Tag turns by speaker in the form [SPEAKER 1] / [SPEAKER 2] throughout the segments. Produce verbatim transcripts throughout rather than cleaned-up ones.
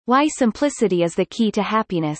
[SPEAKER 1] Why simplicity is the key to happiness.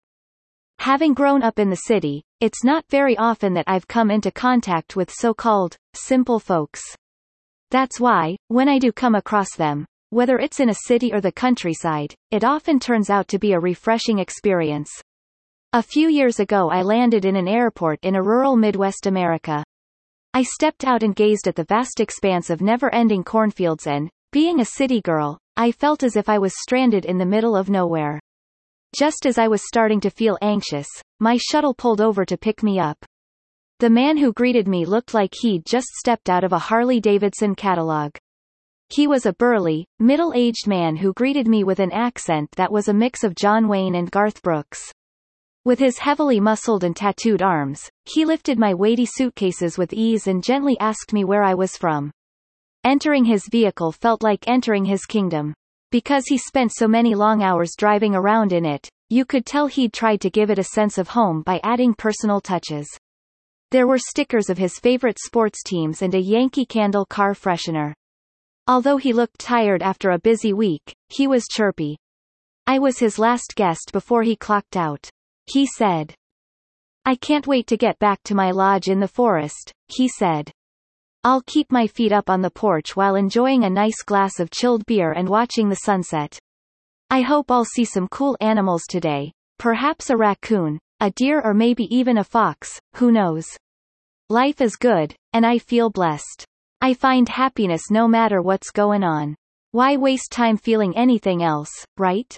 [SPEAKER 1] Having grown up in the city, it's not very often that I've come into contact with so-called simple folks. That's why, when I do come across them, whether it's in a city or the countryside, it often turns out to be a refreshing experience. A few years ago I landed in an airport in a rural Midwest America. I stepped out and gazed at the vast expanse of never-ending cornfields and, being a city girl, I felt as if I was stranded in the middle of nowhere. Just as I was starting to feel anxious, my shuttle pulled over to pick me up. The man who greeted me looked like he'd just stepped out of a Harley-Davidson catalog. He was a burly, middle-aged man who greeted me with an accent that was a mix of John Wayne and Garth Brooks. With his heavily muscled and tattooed arms, he lifted my weighty suitcases with ease and gently asked me where I was from. Entering his vehicle felt like entering his kingdom. Because he spent so many long hours driving around in it, you could tell he'd tried to give it a sense of home by adding personal touches. There were stickers of his favorite sports teams and a Yankee Candle car freshener. Although he looked tired after a busy week, he was chirpy. I was his last guest before he clocked out. He said. I can't wait to get back to my lodge in the forest, he said. I'll keep my feet up on the porch while enjoying a nice glass of chilled beer and watching the sunset. I hope I'll see some cool animals today, perhaps a raccoon, a deer or maybe even a fox, who knows. Life is good, and I feel blessed. I find happiness no matter what's going on. Why waste time feeling anything else, right?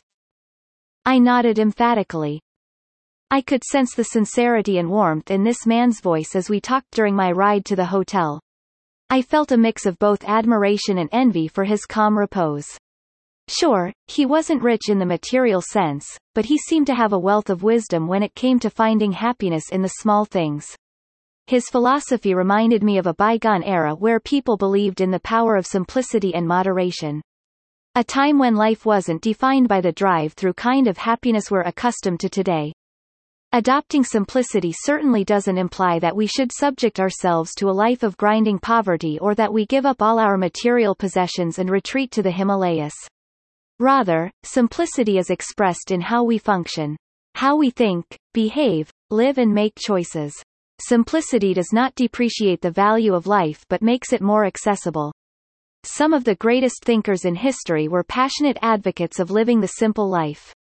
[SPEAKER 1] I nodded emphatically. I could sense the sincerity and warmth in this man's voice as we talked during my ride to the hotel. I felt a mix of both admiration and envy for his calm repose. Sure, he wasn't rich in the material sense, but he seemed to have a wealth of wisdom when it came to finding happiness in the small things. His philosophy reminded me of a bygone era where people believed in the power of simplicity and moderation. A time when life wasn't defined by the drive-through kind of happiness we're accustomed to today. Adopting simplicity certainly doesn't imply that we should subject ourselves to a life of grinding poverty or that we give up all our material possessions and retreat to the Himalayas. Rather, simplicity is expressed in how we function, how we think, behave, live and make choices. Simplicity does not depreciate the value of life but makes it more accessible. Some of the greatest thinkers in history were passionate advocates of living the simple life.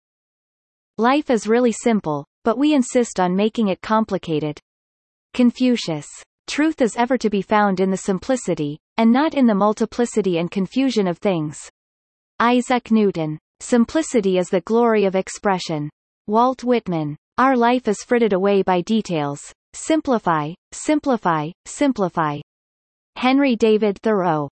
[SPEAKER 1] Life is really simple, but we insist on making it complicated. Confucius. Truth is ever to be found in the simplicity, and not in the multiplicity and confusion of things. Isaac Newton. Simplicity is the glory of expression. Walt Whitman. Our life is frittered away by details. Simplify, simplify, simplify. Henry David Thoreau.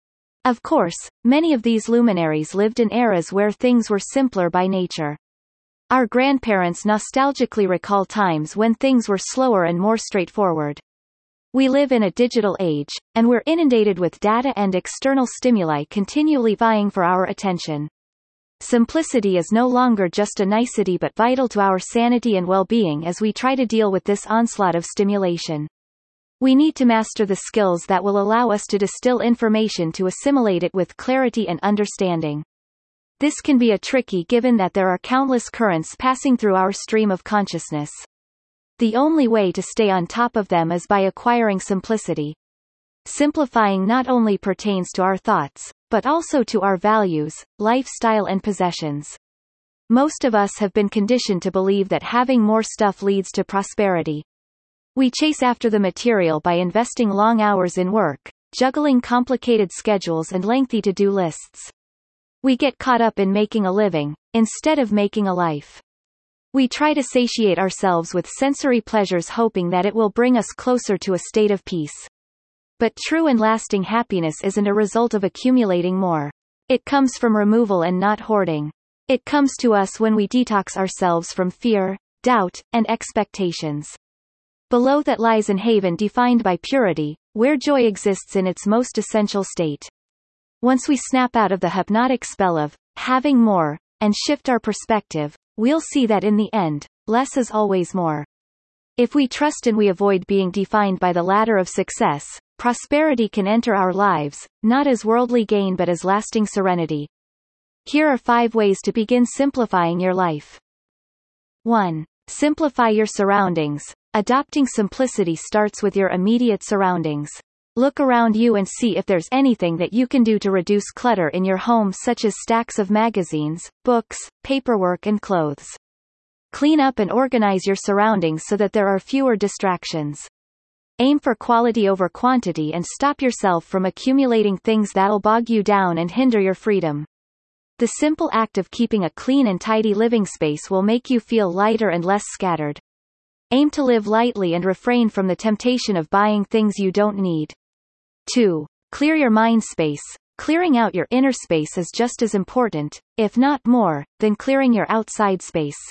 [SPEAKER 1] Of course, many of these luminaries lived in eras where things were simpler by nature. Our grandparents nostalgically recall times when things were slower and more straightforward. We live in a digital age, and we're inundated with data and external stimuli continually vying for our attention. Simplicity is no longer just a nicety but vital to our sanity and well-being as we try to deal with this onslaught of stimulation. We need to master the skills that will allow us to distill information to assimilate it with clarity and understanding. This can be a tricky given that there are countless currents passing through our stream of consciousness. The only way to stay on top of them is by acquiring simplicity. Simplifying not only pertains to our thoughts, but also to our values, lifestyle and possessions. Most of us have been conditioned to believe that having more stuff leads to prosperity. We chase after the material by investing long hours in work, juggling complicated schedules and lengthy to-do lists. We get caught up in making a living, instead of making a life. We try to satiate ourselves with sensory pleasures hoping that it will bring us closer to a state of peace. But true and lasting happiness isn't a result of accumulating more. It comes from removal and not hoarding. It comes to us when we detox ourselves from fear, doubt, and expectations. Below that lies an haven defined by purity, where joy exists in its most essential state. Once we snap out of the hypnotic spell of having more, and shift our perspective, we'll see that in the end, less is always more. If we trust and we avoid being defined by the ladder of success, prosperity can enter our lives, not as worldly gain but as lasting serenity. Here are five ways to begin simplifying your life. one. Simplify your surroundings. Adopting simplicity starts with your immediate surroundings. Look around you and see if there's anything that you can do to reduce clutter in your home, such as stacks of magazines, books, paperwork, and clothes. Clean up and organize your surroundings so that there are fewer distractions. Aim for quality over quantity and stop yourself from accumulating things that'll bog you down and hinder your freedom. The simple act of keeping a clean and tidy living space will make you feel lighter and less scattered. Aim to live lightly and refrain from the temptation of buying things you don't need. two. Clear your mind space. Clearing out your inner space is just as important, if not more, than clearing your outside space.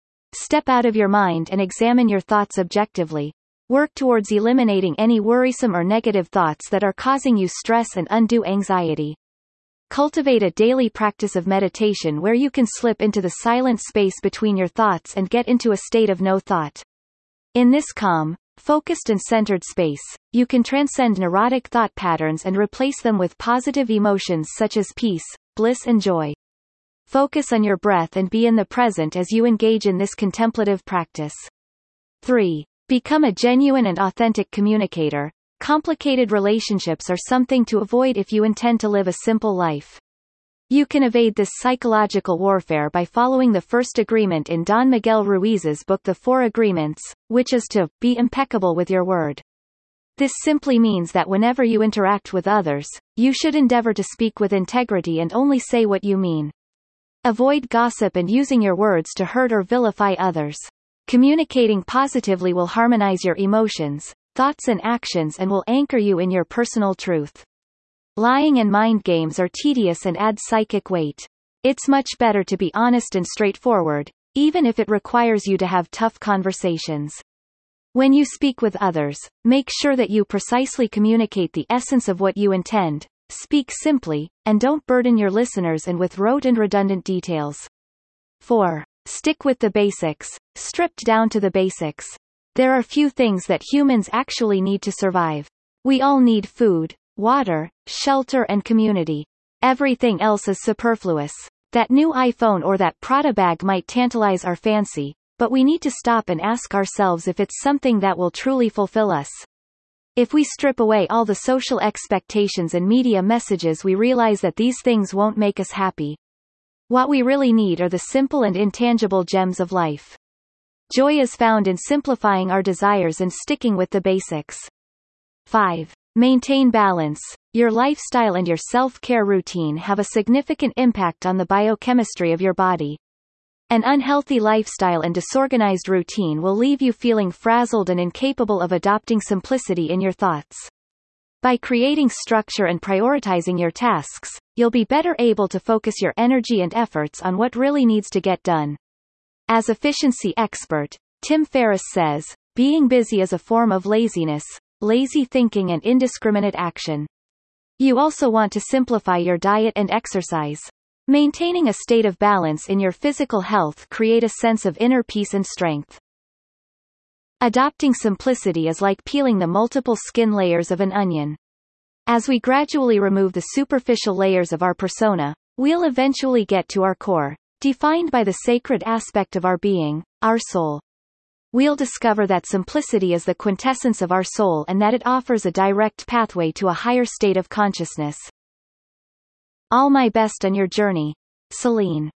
[SPEAKER 1] Step out of your mind and examine your thoughts objectively. Work towards eliminating any worrisome or negative thoughts that are causing you stress and undue anxiety. Cultivate a daily practice of meditation where you can slip into the silent space between your thoughts and get into a state of no thought. In this calm, focused and centered space, you can transcend neurotic thought patterns and replace them with positive emotions such as peace, bliss, and joy. Focus on your breath and be in the present as you engage in this contemplative practice. three. Become a genuine and authentic communicator. Complicated relationships are something to avoid if you intend to live a simple life. You can evade this psychological warfare by following the first agreement in Don Miguel Ruiz's book The Four Agreements, which is to be impeccable with your word. This simply means that whenever you interact with others, you should endeavor to speak with integrity and only say what you mean. Avoid gossip and using your words to hurt or vilify others. Communicating positively will harmonize your emotions, thoughts and actions and will anchor you in your personal truth. Lying and mind games are tedious and add psychic weight. It's much better to be honest and straightforward, even if it requires you to have tough conversations. When you speak with others, make sure that you precisely communicate the essence of what you intend, speak simply, and don't burden your listeners and with rote and redundant details. four. Stick with the basics. Stripped down to the basics. There are few things that humans actually need to survive. We all need food, water, shelter and community. Everything else is superfluous. That new iPhone or that Prada bag might tantalize our fancy, but we need to stop and ask ourselves if it's something that will truly fulfill us. If we strip away all the social expectations and media messages, we realize that these things won't make us happy. What we really need are the simple and intangible gems of life. Joy is found in simplifying our desires and sticking with the basics. five. Maintain balance. Your lifestyle and your self-care routine have a significant impact on the biochemistry of your body. An unhealthy lifestyle and disorganized routine will leave you feeling frazzled and incapable of adopting simplicity in your thoughts. By creating structure and prioritizing your tasks, you'll be better able to focus your energy and efforts on what really needs to get done. As efficiency expert, Tim Ferriss says, being busy is a form of laziness, lazy thinking and indiscriminate action. You also want to simplify your diet and exercise. Maintaining a state of balance in your physical health create a sense of inner peace and strength. Adopting simplicity is like peeling the multiple skin layers of an onion. As we gradually remove the superficial layers of our persona, we'll eventually get to our core, defined by the sacred aspect of our being, our soul. We'll discover that simplicity is the quintessence of our soul and that it offers a direct pathway to a higher state of consciousness. All my best on your journey. Celine.